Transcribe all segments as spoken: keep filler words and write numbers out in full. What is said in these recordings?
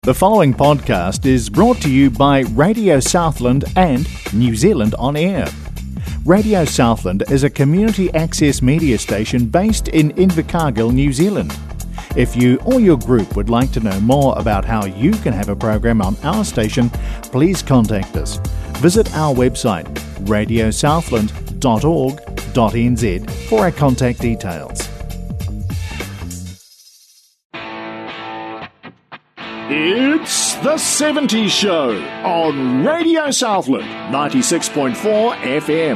The following podcast is brought to you by Radio Southland and New Zealand On Air. Radio Southland is a community access media station based in Invercargill, New Zealand. If you or your group would like to know more about how you can have a program on our station, please contact us. Visit our website radio southland dot org dot n z for our contact details. It's The seventies Show on Radio Southland ninety-six point four F M.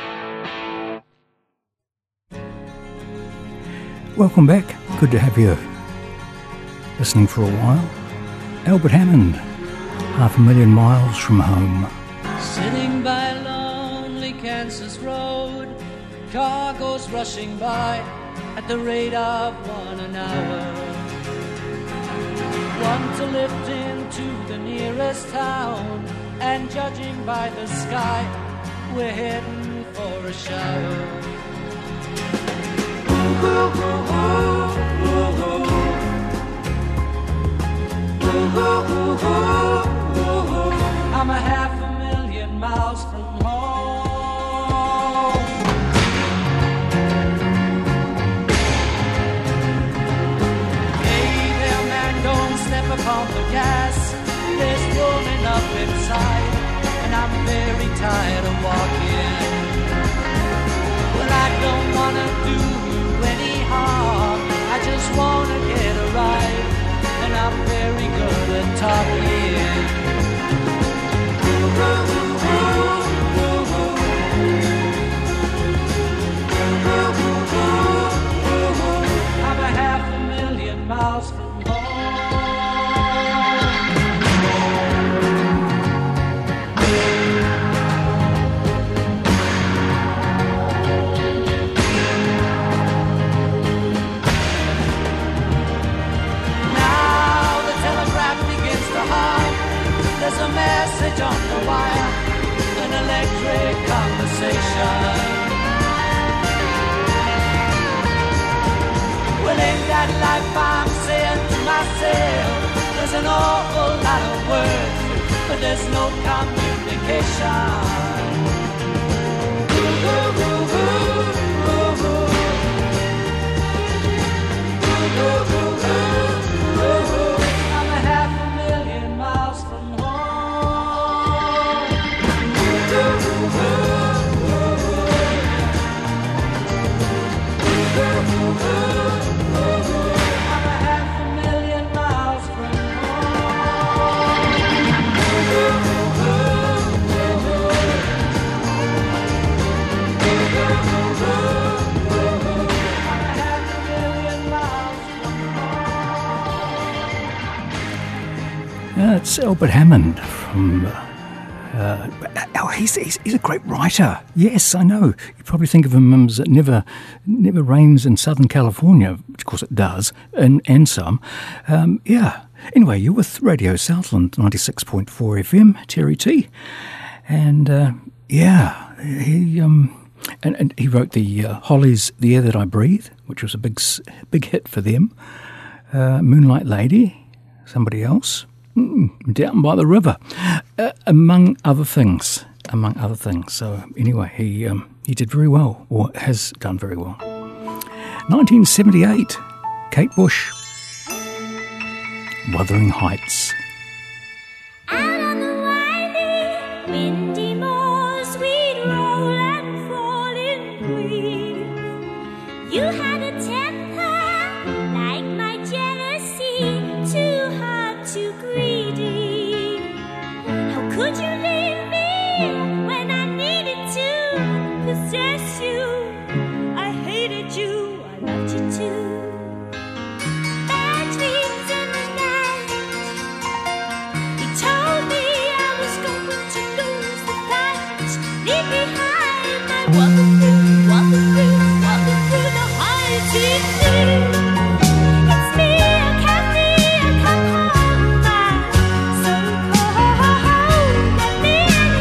Welcome back. Good to have you listening for a while. Albert Hammond, Half a Million Miles from Home. Sitting by lonely Kansas Road, car goes rushing by at the rate of one an hour. One to lift into the nearest town, and judging by the sky, we're heading for a shower. Ooh, ooh, ooh, ooh, ooh. Ooh, ooh, ooh, ooh, ooh. I'm a half a million miles from home. Upon the gas, there's rolling up inside, and I'm very tired of walking. Well, I don't wanna do you any harm, I just wanna get a ride, and I'm very good at talking. Ooh, ooh, ooh, ooh, ooh. Ooh, ooh, ooh. I'm a half a million miles from there's a message on the wire, an electric conversation. Well, in that life I'm saying to myself, there's an awful lot of words, but there's no communication. Ooh, ooh, ooh, ooh, ooh, ooh. Ooh, ooh, ooh, ooh, ooh. I'm a half a million miles from Uh, it's Albert Hammond from... Uh, oh, he's, he's he's a great writer. Yes, I know. You probably think of him as it never never rains in Southern California, which of course it does, and, and some. Um, yeah. Anyway, you're with Radio Southland ninety-six point four F M, Terry T. And, uh, yeah, he... um. And, and he wrote the uh, Hollies' The Air That I Breathe, which was a big big hit for them. Uh, Moonlight Lady, somebody else, mm, Down by the River, uh, among other things. Among other things. So anyway, he um, he did very well, or has done very well. nineteen seventy-eight, Kate Bush, Wuthering Heights. Out on the winding, windy moors, we'd roll and fall in green. You had a temper like my jealousy, too hard, too greedy. How could you leave me when I needed to possess you? I hated you, I loved you too. Bad dreams in the night. You told me I was going to lose the fight. Leave behind my walking through, walking through, walking through the heights. It's me, I can't see, I come home by so cold. Let me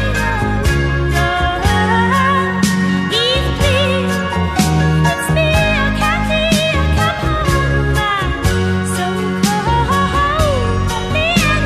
alone. Please, please. It's me, I can't see, I come home by so cold. Let me alone.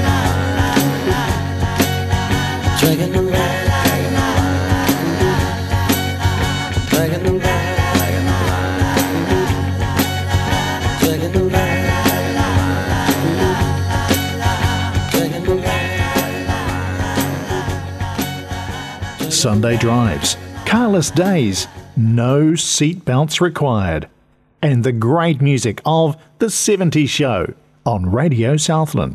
Dragging them back, dragging them back, dragging them back, dragging them back. Sunday drives, carless days, no seatbelts required, and the great music of The seventies Show on Radio Southland.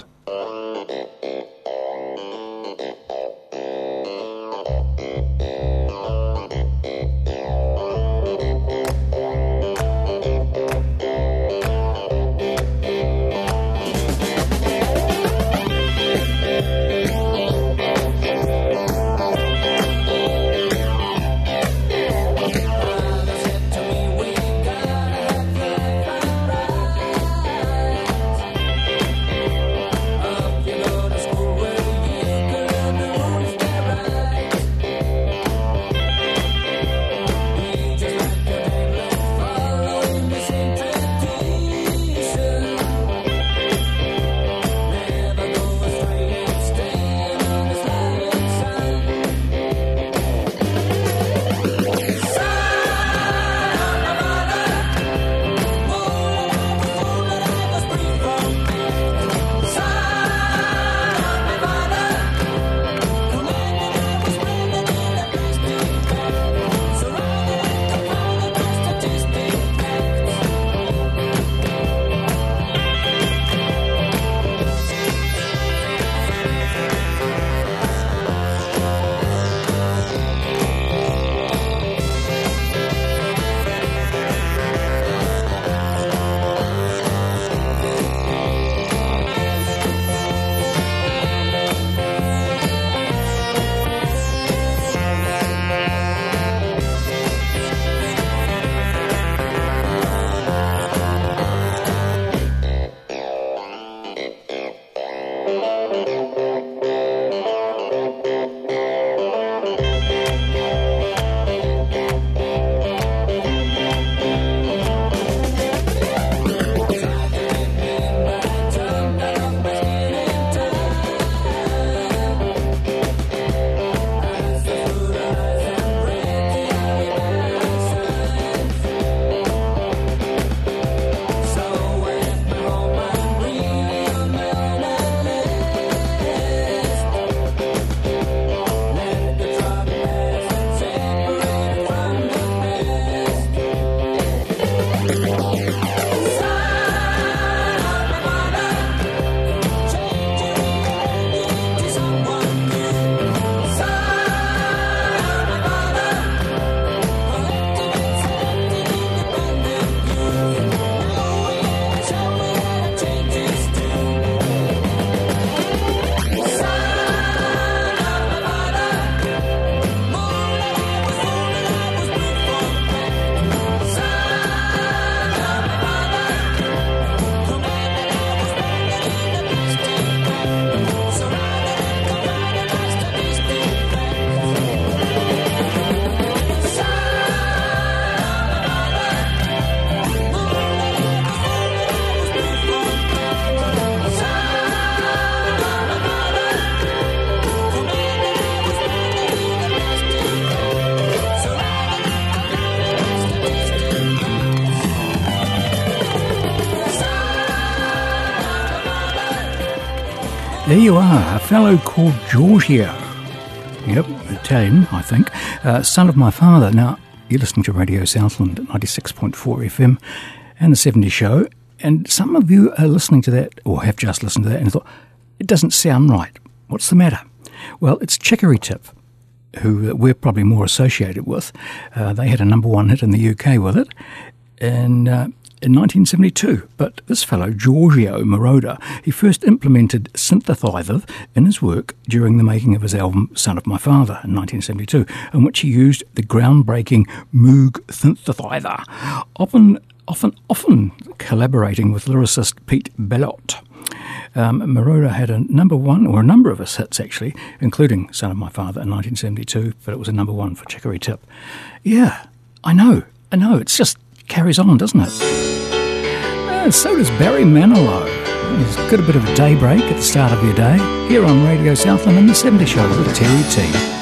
There you are, a fellow called Giorgio. Yep, Italian, I think. Uh, son of my father. Now, you're listening to Radio Southland at ninety-six point four F M and the seventy Show, and some of you are listening to that, or have just listened to that, and thought, it doesn't sound right. What's the matter? Well, it's Chicory Tip, who we're probably more associated with. Uh, they had a number one hit in the U K with it, and uh, in nineteen seventy-two, but this fellow, Giorgio Moroder, he first implemented synthesizer in his work during the making of his album Son of My Father in nineteen seventy-two, in which he used the groundbreaking Moog synthesizer, often, often, often collaborating with lyricist Pete Bellotte. Um, Moroder had a number one, or a number of his hits actually, including Son of My Father in nineteen seventy-two, but it was a number one for Chicory Tip. Yeah, I know, I know, it's just carries on, doesn't it? Uh, so does Barry Manilow. He's got a bit of a daybreak at the start of your day, here on Radio Southland and the seventy Show with Terry T.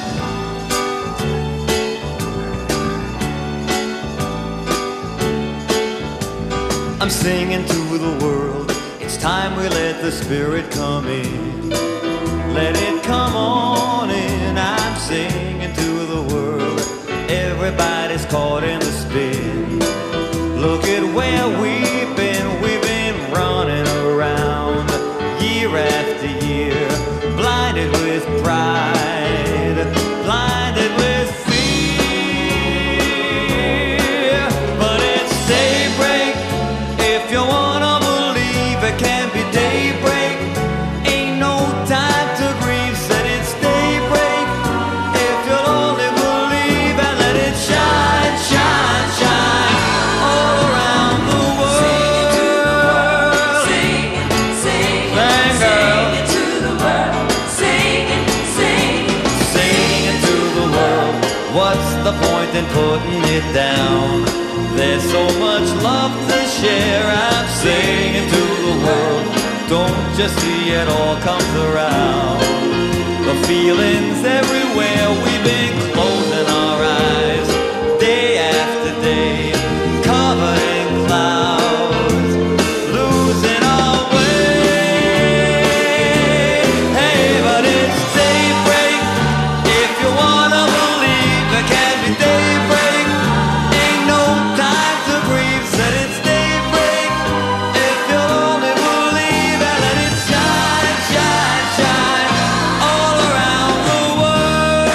I'm singing to the world, it's time we let the spirit come in. Let it come on in, I'm singing to the world, everybody's caught in the spin. Look at where we've been, we've been running around year after year, blinded with pride, blinded with fear. But it's daybreak, if you wanna believe it can be daybreak. Ain't no time to grieve, said it's daybreak. If you'll only believe and let it shine, shine, shine all around the world. Sing it, sing it, sing it to the world. Sing it, sing it, sing it to the world. What's the point in putting it down? There's so much love to share. I'm singing to the world. Don't just see it all comes around. The feelings everywhere. We've been closing our eyes day after day, covered in clouds, losing our way. Hey, but it's daybreak. If you wanna believe, it can be daybreak. Ain't no time to grieve, said it's daybreak. If you'll only believe and let it shine, shine, shine all around the world.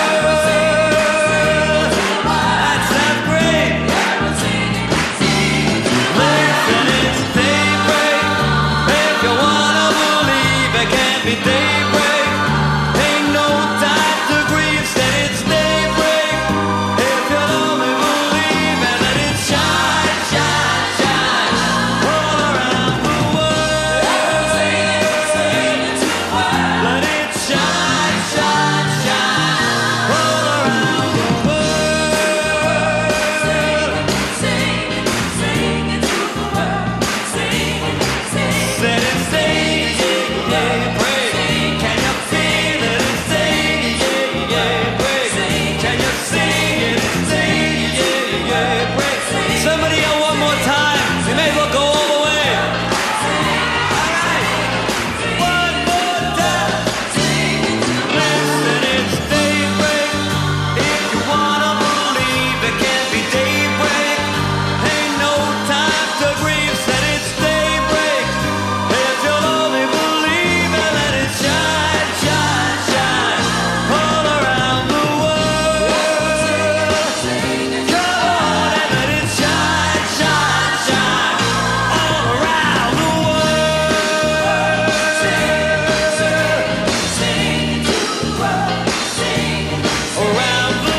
That sounds great. Listen, it's daybreak. If you wanna believe, it can be daybreak. Ain't no time to grieve, said it's daybreak. If you'll only believe and let it shine, shine, shine all around the world. Let it shine, shine, shine all around the world. Said it's daybreak. Can you feel it? It's daybreak. Can you sing it? It's daybreak. Somebody yell one more time. You may as well go all the way. All right. One more time. Listen, it's daybreak. If you wanna believe, it can be daybreak. Ain't no time to grieve, said it's daybreak. If you'll only believe and let it shine, shine, shine all around the world. Come on and let it shine, shine, shine all around the world. Around the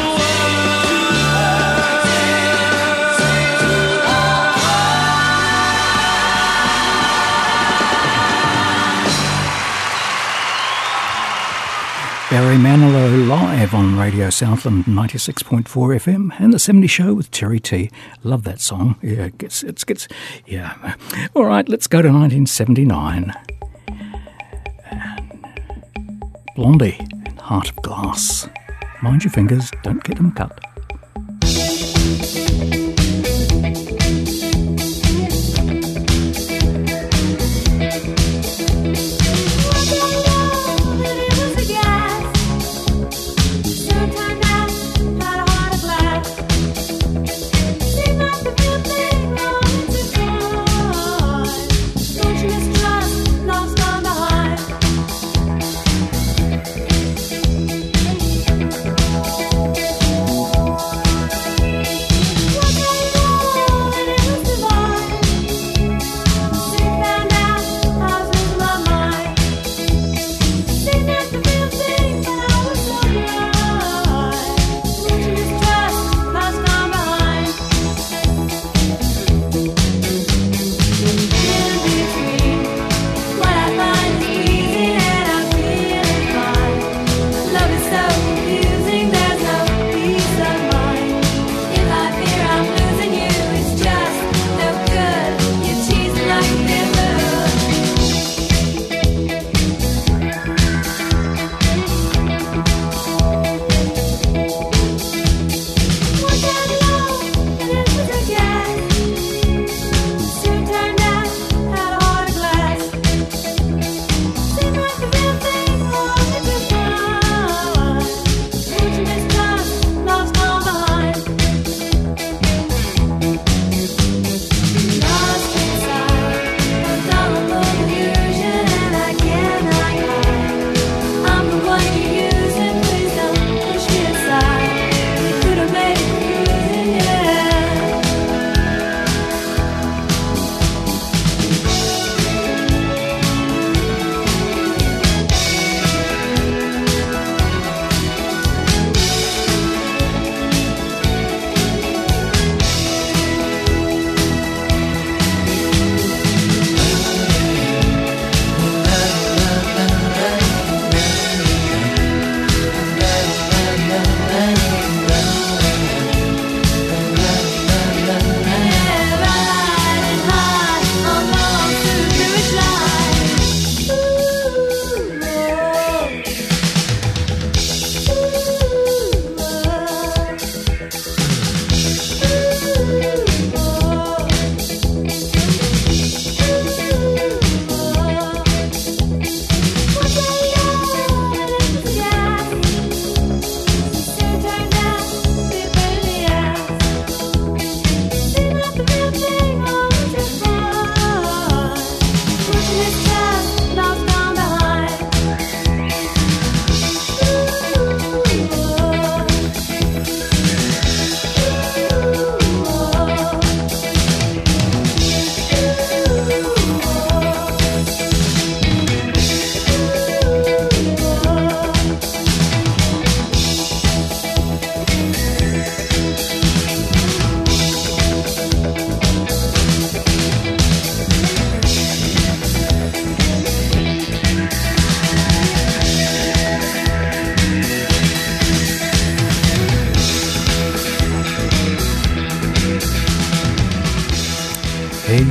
Barry Manilow live on Radio Southland ninety-six point four F M and the seventy Show with Terry T. Love that song. Yeah, it gets, it gets, yeah. All right, let's go to nineteen seventy-nine. Blondie and Heart of Glass. Mind your fingers, don't get them cut. What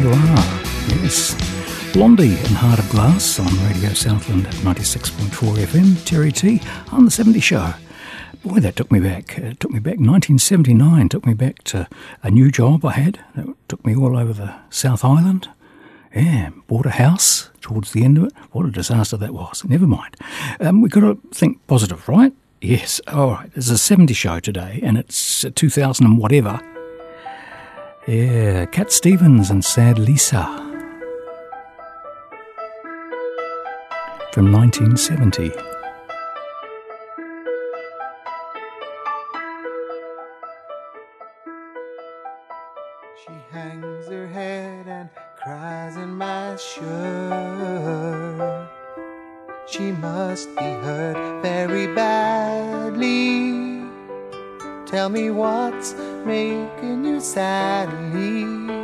you are. Yes. Blondie and Heart of Glass on Radio Southland at ninety-six point four F M. Terry T on the seventies show. Boy, that took me back. It took me back nineteen seventy-nine. Took me back to a new job I had. It took me all over the South Island. Yeah, bought a house towards the end of it. What a disaster that was. Never mind. Um, we've got to think positive, right? Yes. All right. There's a seventies show today, and it's two thousand and whatever. Yeah, Cat Stevens and Sad Lisa from nineteen seventy. She hangs her head and cries in my shirt. She must be hurt very badly. Tell me what's making you sadly.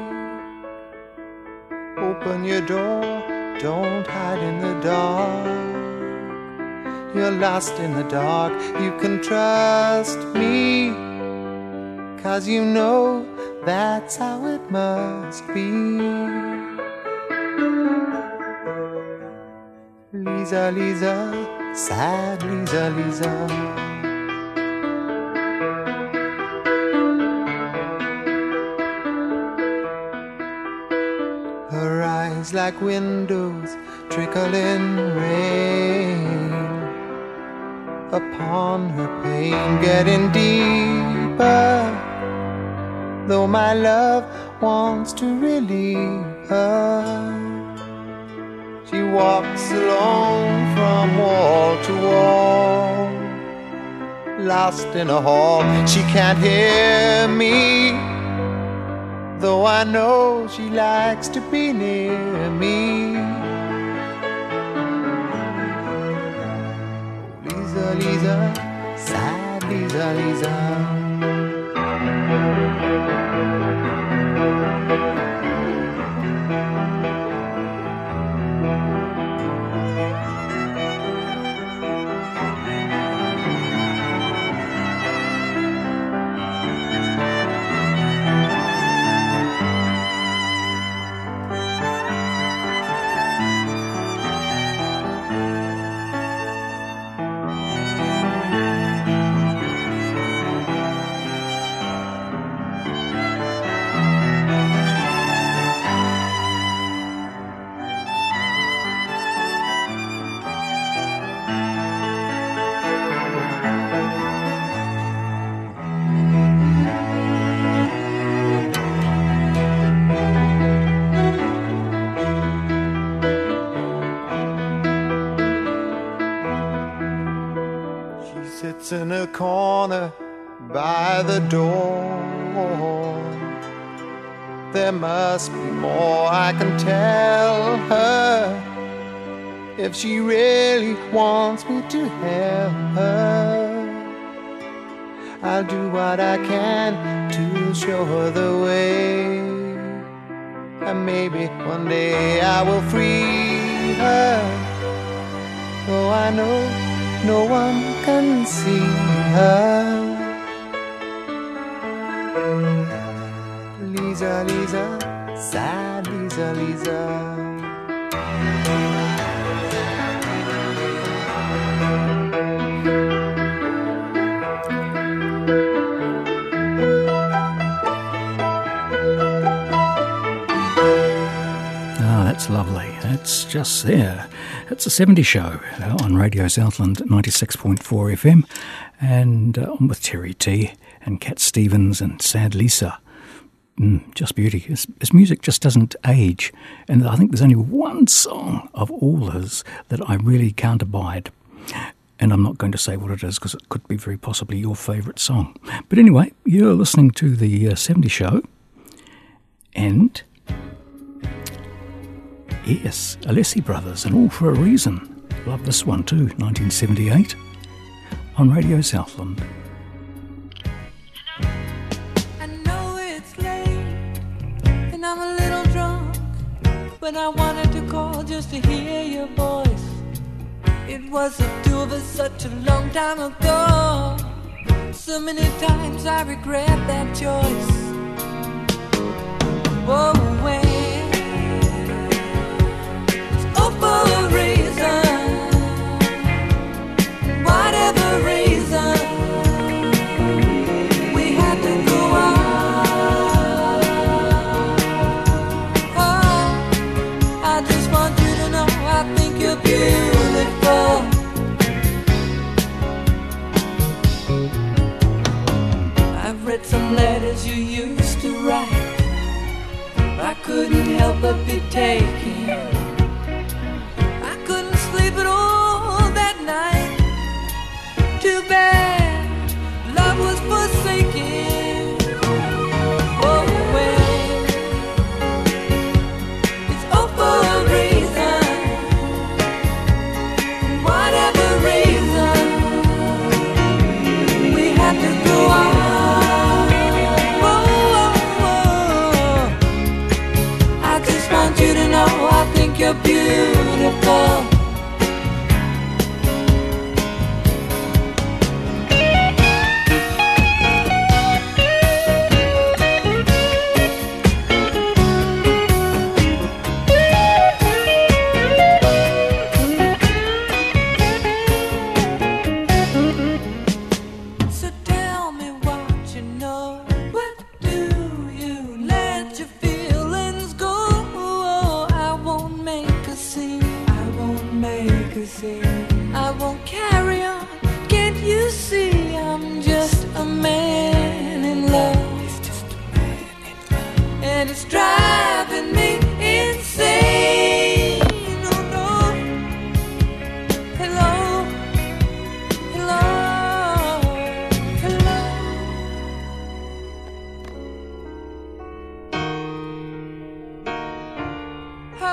Open your door, don't hide in the dark. You're lost in the dark, you can trust me. 'Cause you know that's how it must be. Lisa, Lisa, sad Lisa, Lisa. Her eyes like windows trickling rain upon her pain, getting deeper. Though my love wants to relieve her, she walks alone from wall to wall, lost in a hall. She can't hear me, though I know she likes to be near me. Lisa, Lisa, sad Lisa, Lisa. In a corner by the door. There must be more I can tell her if she really wants me to help her. I'll do what I can to show her the way, and maybe one day I will free her. Though I know no one can see her. Lisa, Lisa, sad Lisa, Lisa. That's lovely. That's just there. It's a seventies show uh, on Radio Southland ninety-six point four F M, and uh, on with Terry T and Cat Stevens and Sad Lisa. Mm, just beauty. His, his music just doesn't age, and I think there's only one song of all his that I really can't abide. And I'm not going to say what it is because it could be very possibly your favourite song. But anyway, you're listening to the uh, seventies show, and yes, Alessi Brothers, and All for a Reason. Love this one too, nineteen seventy-eight, on Radio Southland. I know it's late, and I'm a little drunk, but I wanted to call just to hear your voice. It was the two of us such a long time ago. So many times I regret that choice. Whoa, when some letters you used to write. I couldn't help but be taken. I couldn't sleep at all that night. Too bad love was forsaken. Oh well, it's all for a reason. Whatever reason, we have to go on. You to know I think you're beautiful. So tell me what you know. What do you let your feelings go? I won't carry on. Can't you see I'm just a man in love? Just a man in love. And it's driving me insane. Oh no. Hello. Hello. Hello. Ah.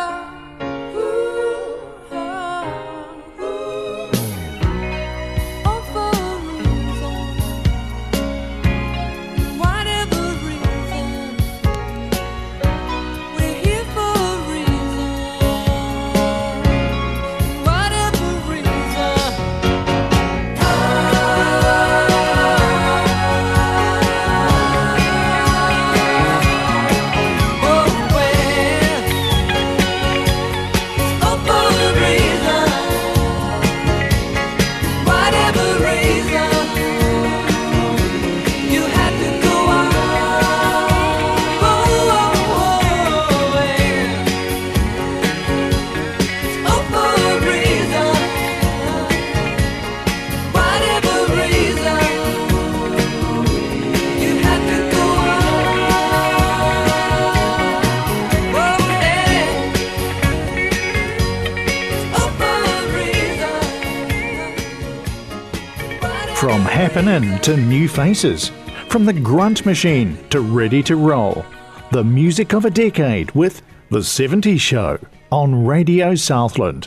From happening to new faces, from the grunt machine to ready to roll, the music of a decade with The seventies Show on Radio Southland.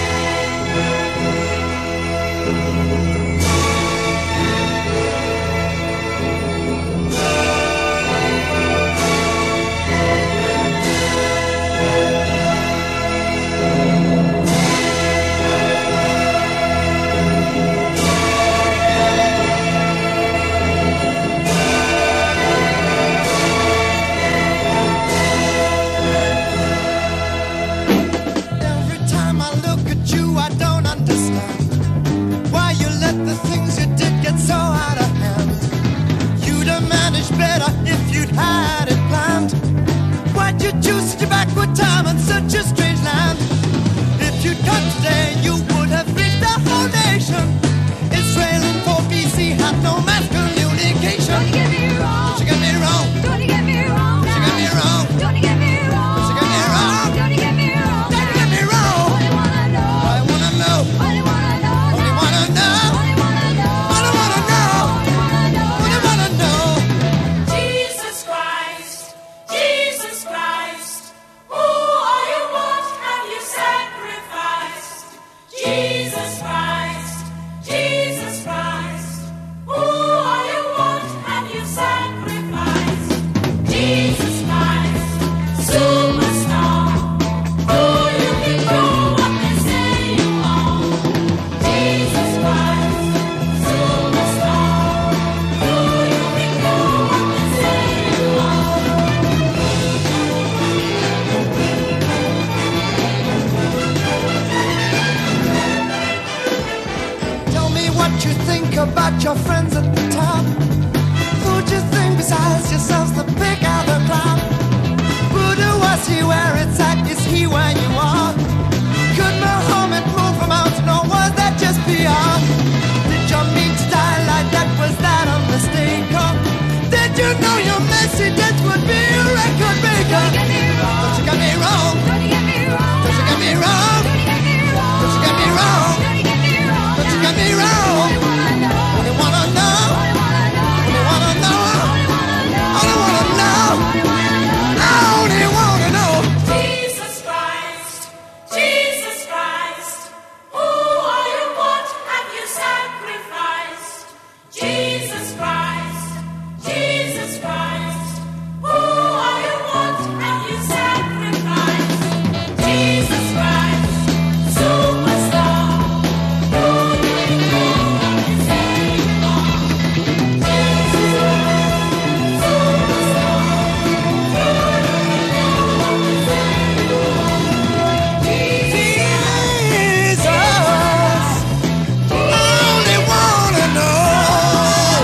About your friends at the top. Who'd you think besides yourselves the pick out the crowd? Buddha, was he where it's at? Is he where you are? Could Muhammad move a mountain or was that just P R? Did you mean to die like that? Was that a mistake? Or you know your messy dance would be a record breaker. Don't you get me wrong. Don't you get me wrong. Don't you get me wrong. Don't you get me wrong. Don't you get me wrong. Only wanna know. Only wanna know. Only wanna know. I only wanna know. Jesus Christ, Jesus Christ, who are you? What have you sacrificed? Jesus Christ, Jesus Christ, who are you? What have you sacrificed? Jesus Christ, superstar, who do you know is anymore? Jesus Christ, superstar, who do you know is anymore? Jesus, I only wanna know.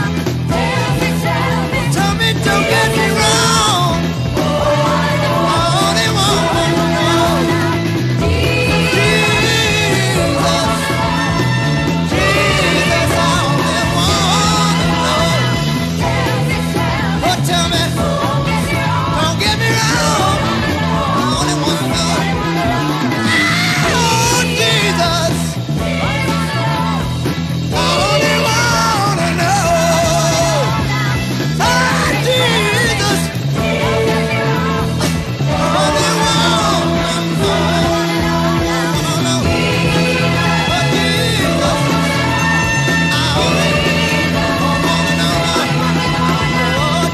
Tell me, don't get me wrong. I only wanna know. Jesus, Jesus, I only wanna know. Oh, tell me, don't get me wrong. I only wanna know. Oh, Jesus, I only wanna know. Ah, Jesus, I only wanna know. Oh, Jesus, I only wanna know. Oh,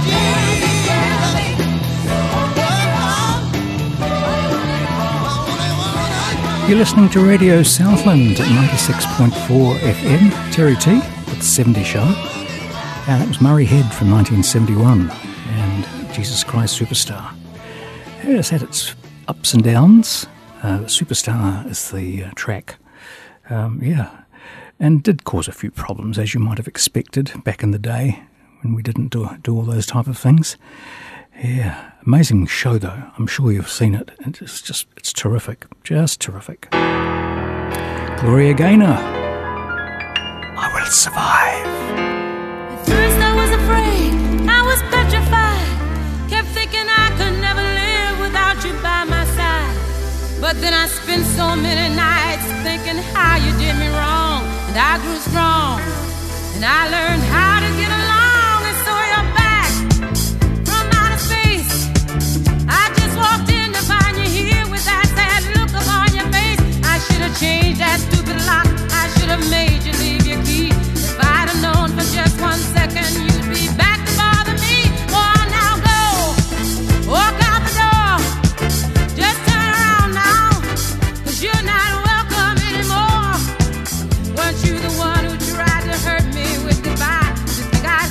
Jesus, You're listening to Radio Southland at ninety-six point four F M. Terry T with the seventy Show. And that was Murray Head from nineteen seventy-one and Jesus Christ Superstar. It has had its ups and downs. Uh, Superstar is the uh, track. Um, yeah. And did cause a few problems, as you might have expected back in the day when we didn't do, do all those type of things. Yeah, amazing show though. I'm sure you've seen it. It's just, it's terrific. Just terrific. Gloria Gaynor. I Will Survive. At first I was afraid, I was petrified. Kept thinking I could never live without you by my side. But then I spent so many nights thinking how you did me wrong. And I grew strong, and I learned how to get along. And so you're back from outer space. I just walked in to find you here with that sad look upon your face. I should have changed that stupid lock. I should have made you leave your key. If I'd have known for just one second you'd be back to bother me. Oh, now go, walk out the door. Just turn around now, 'cause you're not welcome anymore. Weren't you the one who tried to hurt me with goodbye? Just think I'd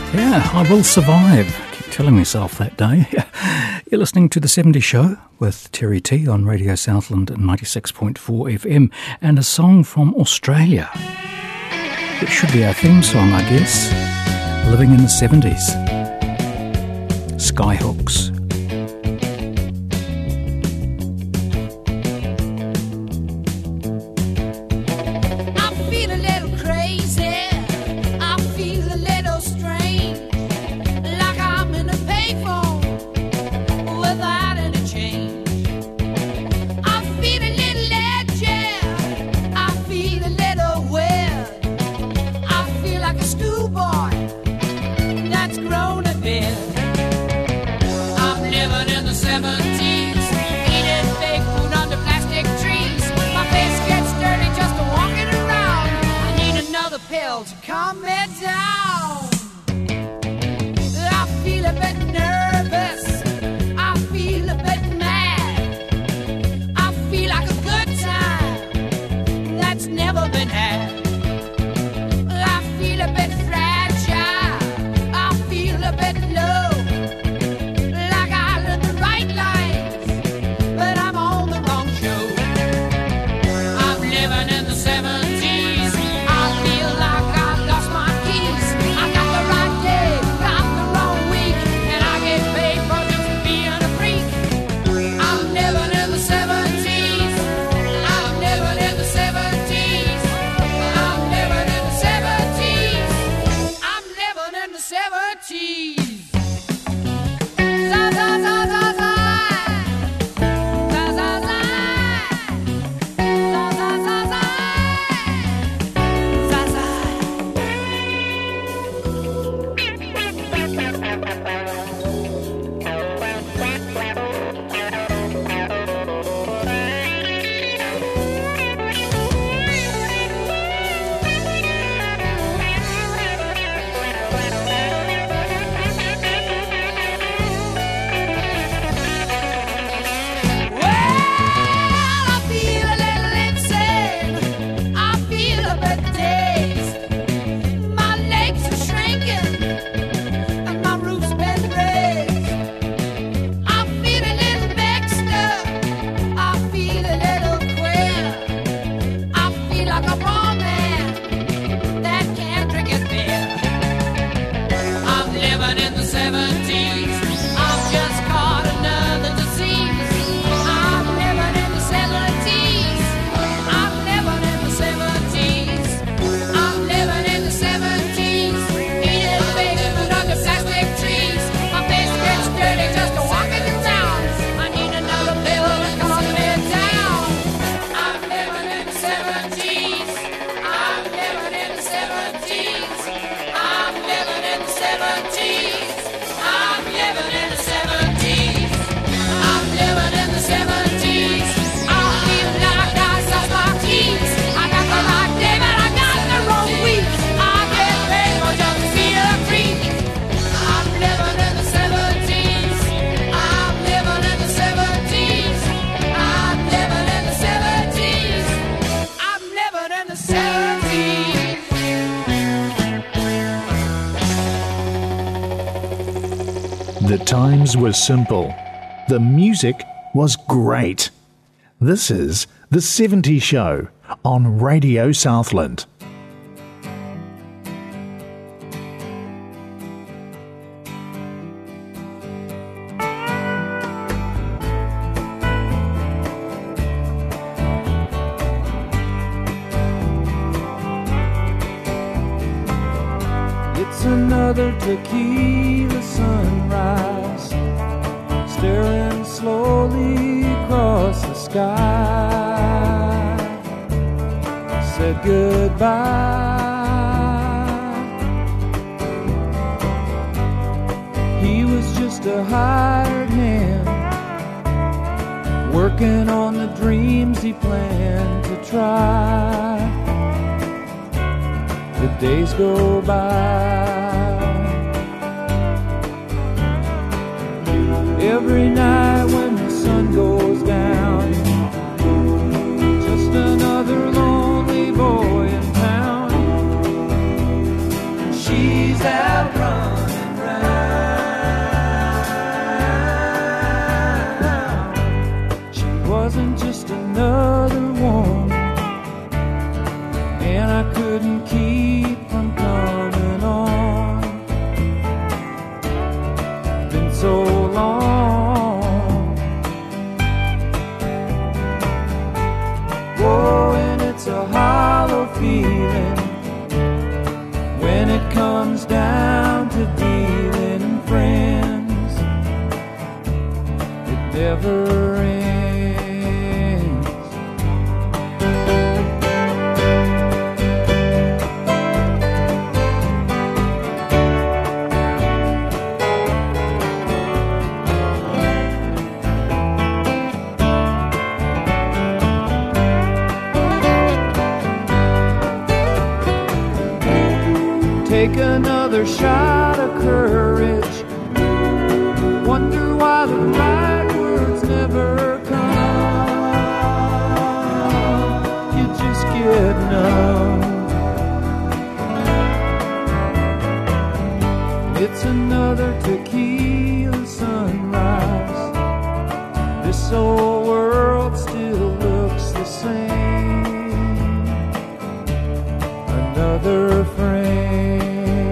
Yeah, I will survive. I keep telling myself that day. You're listening to The seventies Show with Terry T on Radio Southland ninety-six point four F M, and a song from Australia. It should be our theme song, I guess. Living in the seventies. Skyhooks. The times were simple. The music was great. This is The seventies Show on Radio Southland. It's another tequila sunrise, staring slowly across the sky. Said goodbye. He was just a hired hand, working on the dreams he planned to try. The days go by. Every night when the sun goes down, just another lonely boy in town. She's out running it's another tequila sunrise. This old world still looks the same. Another frame.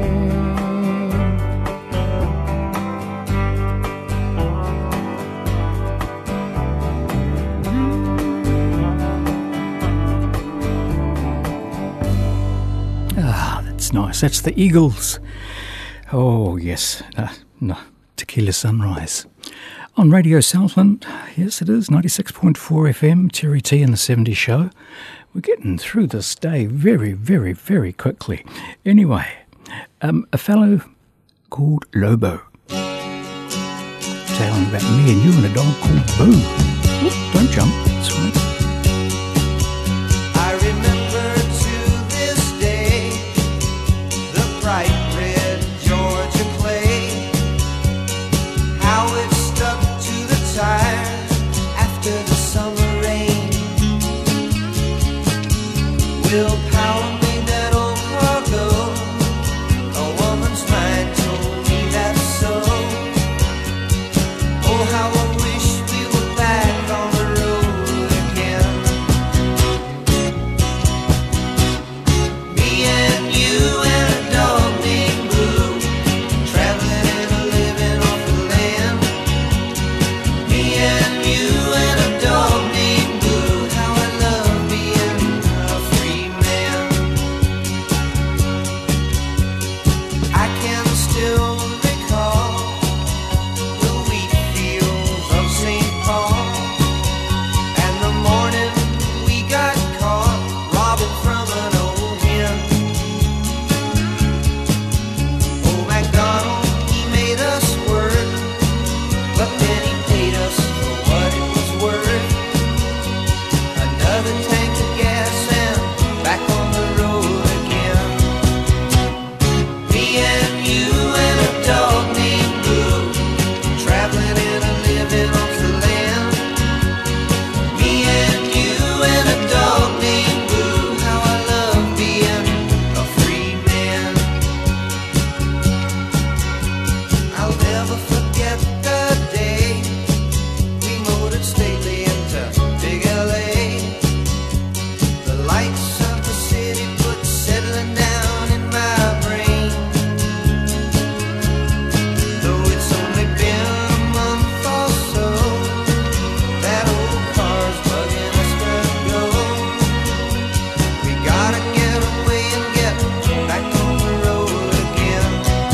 Ah, that's nice. That's the Eagles. Oh, yes. Uh, no, Tequila Sunrise. On Radio Southland, yes it is, ninety-six point four F M, Terry T and the seventies Show. We're getting through this day very, very, very quickly. Anyway, um, a fellow called Lobo. Telling about me and you and a dog called Boo. Oop, don't jump, that's right. I remember to this day the bright red Georgia clay, how it stuck to the tires after the summer rain. Willpower made that old car go. A woman's mind told me that's so. Oh, how I wish we were back on the road again. Me and you and a dog named Blue, traveling and a living off the land. Me and you and a dog named Blue, how I love being a free man. I can still recall the wheat fields of Saint Paul, and the morning we got caught robbing from an old hen. Old MacDonald, he made us work, but then he paid us for what it was worth. Another tank of gas and back on the road again. Me and you and a dog named Blue, traveling and a living off the land. Me and you and a dog named Blue, how I love being a free man. I'll never forget the day we motored stately into Big L A. The lights of the city put settling down in my brain. Though it's only been a month or so, that old car's bugging us to go. We gotta get away and get back on the road again.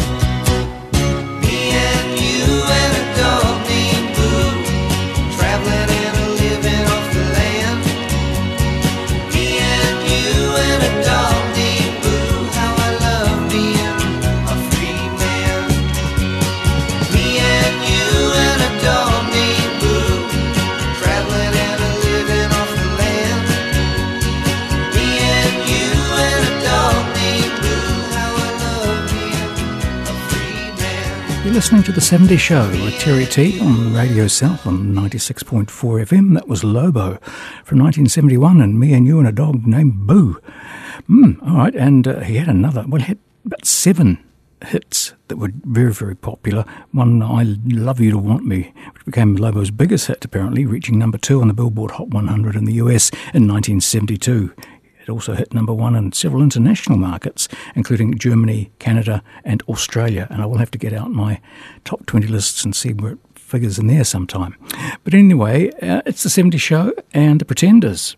Me and you and a dog named Blue, traveling and a living off the land. Me and you and a dog named Blue, how I love being a free man. Me and you and a dog named Blue, traveling and a living off the land. Me and you and a dog named Blue, how I love being a free man. You're listening to the seventies Show with Terry T on Radio South on ninety-six point four F M. That was Lobo from nineteen seventy-one, and Me and You and a Dog Named Boo. Mm, all right, and uh, he had another, well, he had about seven hits that were very, very popular. One, I Love You to Want Me, which became Lobo's biggest hit, apparently, reaching number two on the Billboard Hot one hundred in the U S in nineteen seventy-two. It also hit number one in several international markets, including Germany, Canada, and Australia. And I will have to get out my top twenty lists and see where it figures in there sometime. But anyway, uh, it's the seventies Show and the Pretenders.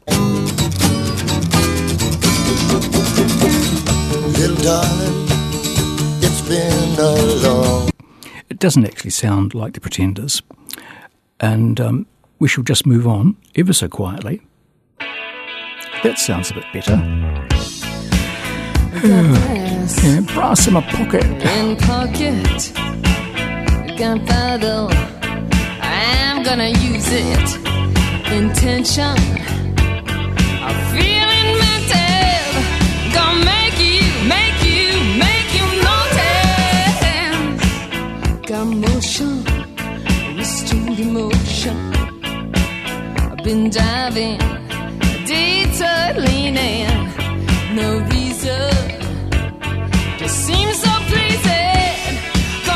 Little darling, it's been a long... It doesn't actually sound like the Pretenders. And um, we shall just move on ever so quietly. That sounds a bit better. Yeah, brass in my pocket. In pocket, gunpowder. I'm gonna use it. Intention, I'm feeling mental. Gonna make you, make you, make you notice. Got motion, restored emotion. I've been diving, detour leaning. No reason, just seems so pleasing.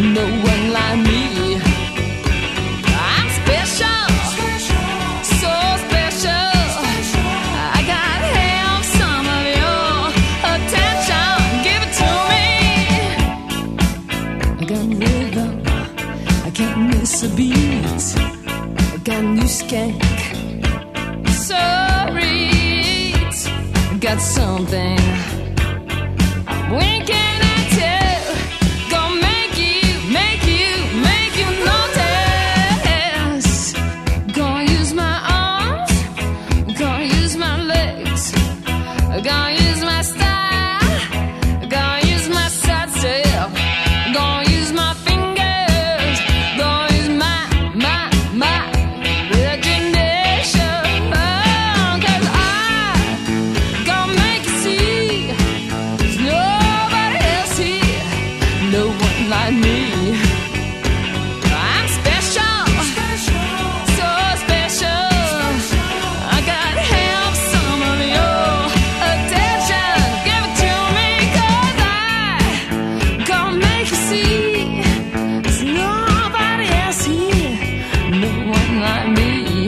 no one like me. I'm special, so special. I gotta have some of your attention. Give it to me. I got rhythm, I can't miss a beat. I got new skank, sorry, I got something. When can I tell? Gonna make you, make you, make you notice. Gonna use my arms, gonna use my legs, gonna use my style, gonna use my side step, gonna use my fingers, gonna use my, my, my imagination. Oh, 'cause I gonna make you see there's nobody else here, no one like me. I'm special, so special. I gotta have some of your attention. Give it to me, 'cause I gonna make you see there's nobody else here, no one like me.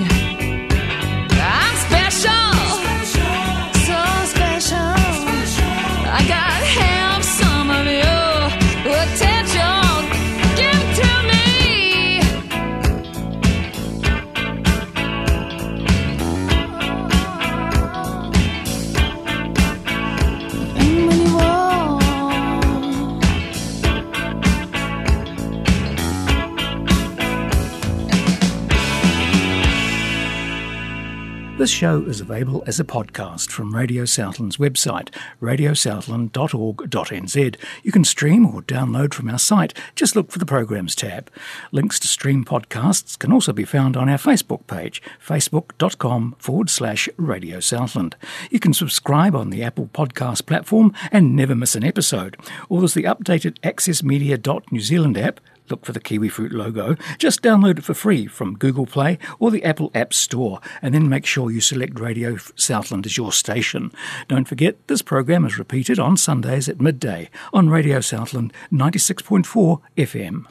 I'm special, so special. I gotta have some of your attention. Give it to me. And when you walk, This show is available as a podcast from Radio Southland's website, radio southland dot org dot n z. You can stream or download from our site. Just look for the Programs tab. Links to stream podcasts can also be found on our Facebook page, facebook.com forward slash Radio Southland. You can subscribe on the Apple Podcast platform and never miss an episode. Or there's the updated access media dot new zealand app. Look for the kiwifruit logo. Just download it for free from Google Play or the Apple App Store, and then make sure you select Radio Southland as your station. Don't forget, this program is repeated on Sundays at midday on Radio Southland ninety-six point four F M.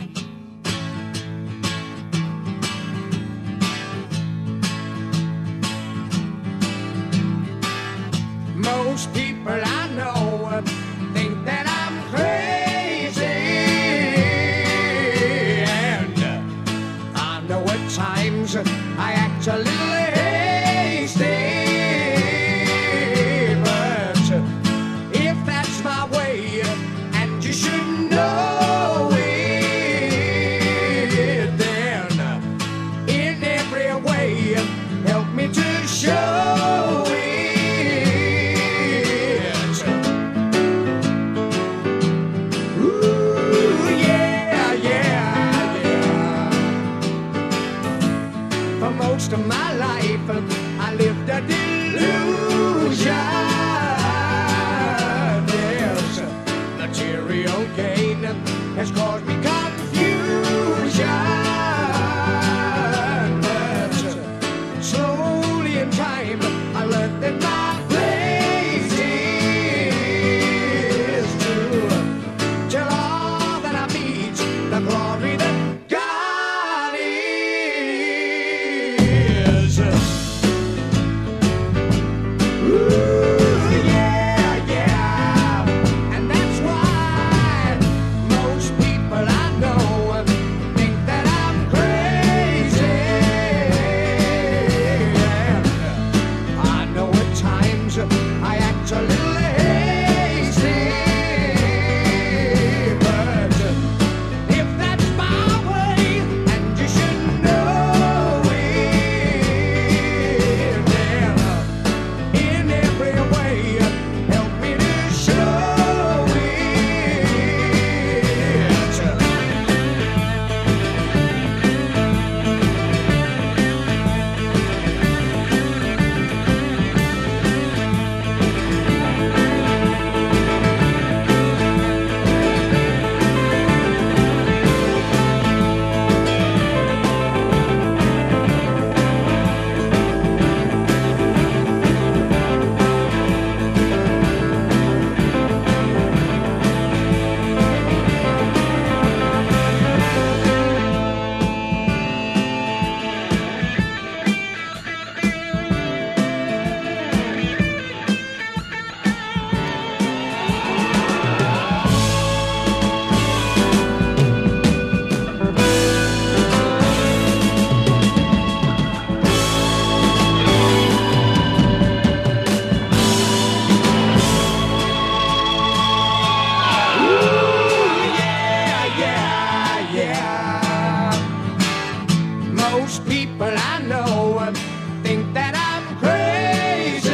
Most people I know think that I'm crazy, and I know at times I act a little hasty, but if that's my way, and you should know it, then in every way help me to show it. most people I know think that I'm crazy,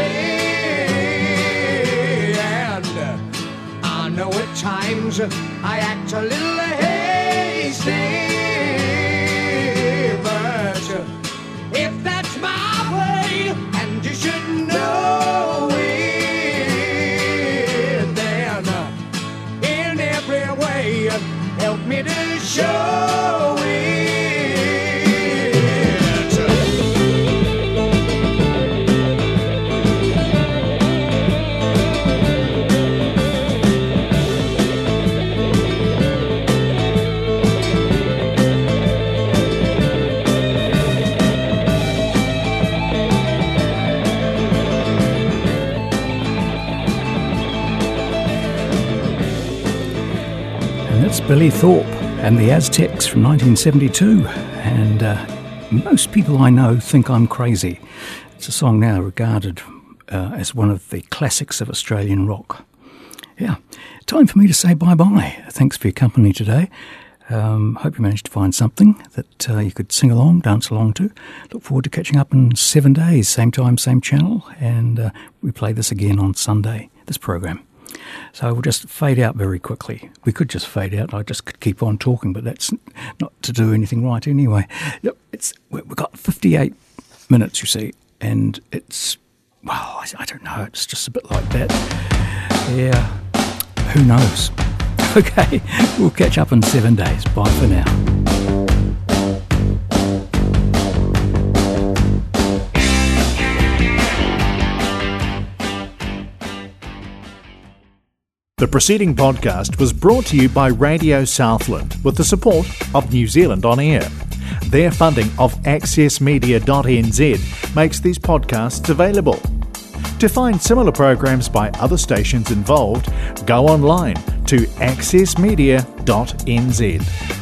and I know at times I act a little hasty, but if that's my way, and you should know it, then in every way, help me to show it. That's Billy Thorpe and the Aztecs from nineteen seventy-two, and uh, most people I know think I'm crazy. It's a song now regarded uh, as one of the classics of Australian rock. Yeah, time for me to say bye-bye. Thanks for your company today. Um, hope you managed to find something that uh, you could sing along, dance along to. Look forward to catching up in seven days, same time, same channel, and uh, we play this again on Sunday, this program. So we'll just fade out very quickly. We could just fade out. I just could keep on talking, but that's not to do anything right anyway. Yep, it's we've got fifty-eight minutes, you see, and it's, well, I, I don't know. It's just a bit like that. Yeah, who knows? Okay, we'll catch up in seven days. Bye for now. The preceding podcast was brought to you by Radio Southland with the support of New Zealand On Air. Their funding of access media dot n z makes these podcasts available. To find similar programs by other stations involved, go online to access media dot n z.